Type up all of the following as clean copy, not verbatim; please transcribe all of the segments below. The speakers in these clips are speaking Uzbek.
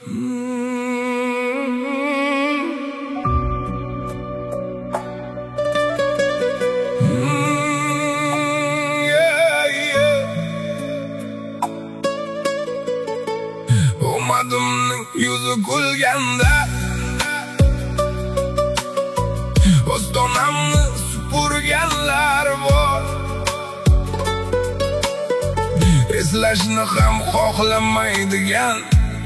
Ummadımning yuzi kulganda Ostonamni supurganlar bor. Eslashni ham xohlamaydigan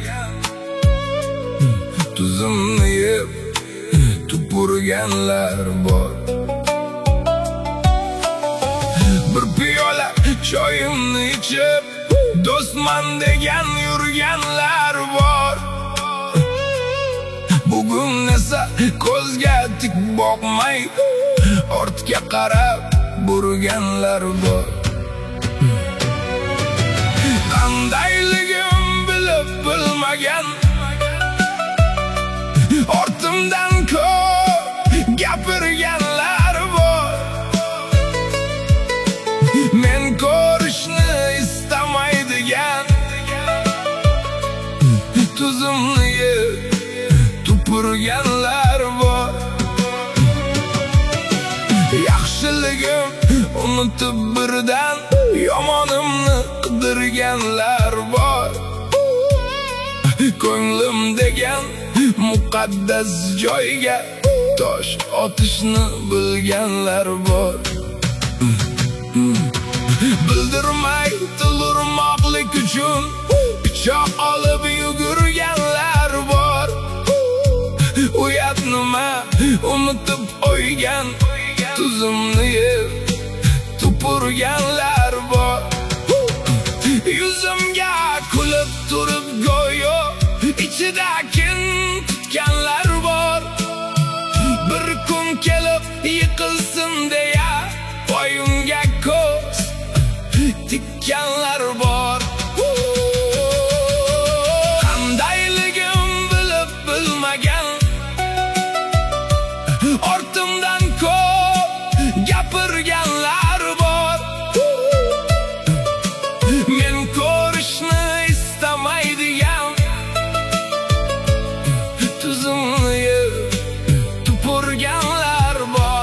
tuzimni yeb tupurganlar bor. Bir piyola choyimni ichib do'stman degan yurganlar bor. Bugun esa ko'zga tik boqmay ortga qarab burganlar bor. Qandayligim bilib bilmagan ortimdan ko'p gapirganlar bor. Men ko'rishni istamaydigan tuzimni yeb tupurganlar bor. Yaxshiligim unutib birdan yomonimni qidirganlar bor. Ko'nglim degan muqaddas joyga tosh otishni bilganlar bor. Bildirmay tilurmoqlik uchun pichoq olib yugurganlar bor. Uyat nima unutib qo'ygan tuzimni yeb tupurganlar bor. Yuzimga kulib turib go'yo ichida kin tutganlar bor. Bir kun kelib yiqilsin deya boyimga ko'z tikkanlar bor. Qandayligim bilib bilmagan ortimdan ko'p gapirganlar bor. Men ko'rishni istamaydigan tuzimni yeb tupurganlar bor.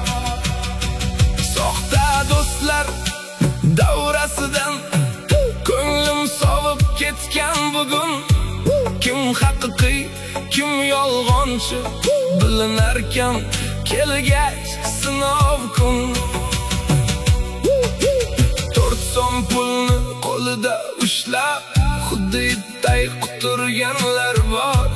Soxta do'stlar davrasidan ko'nglim sovib ketgan bugun. Kim haqiqiy, kim yolg'onchi bilinarkan kelgach sinov kun. 4 so'm pulni qo'lida ushlab xuddi itday quturganlar bor.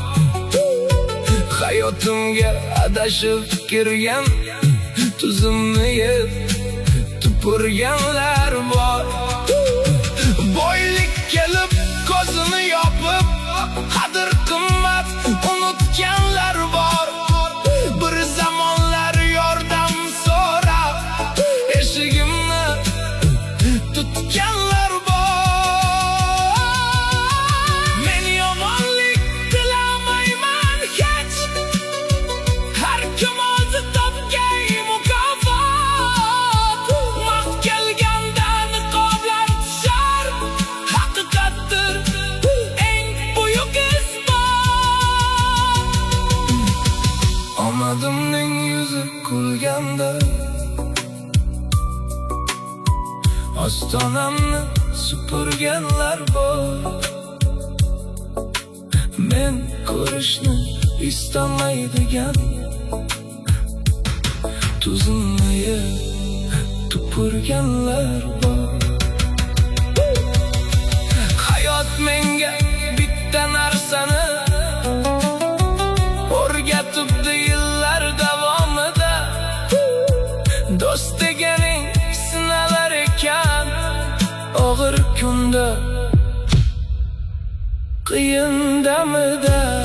Hayotimga adashib kirgan tuzimni yeb tupurganlar bor. Boylik kelib ko'zini yopib qadr qimmat unutganlar bor. Bir zamonlar yordam so'rab eshigimni tutganlar bor. Men yomonlik tilamayman hech, har kim o'zi topgan mukofot. Vaqt kelganda niqoblar tushar, haqiqatdir eng buyuk isbot. Omadimning yuzi kulganda ostonamni supurganlar bor. Men ko'rishni istamaydigan tuzimni yeb tupurganlar bor. Hayot menga bitta narsani o'rgatibdi yillar davomida. Do'st deganing sinalar ekan og'ir kunda, qiyin damida.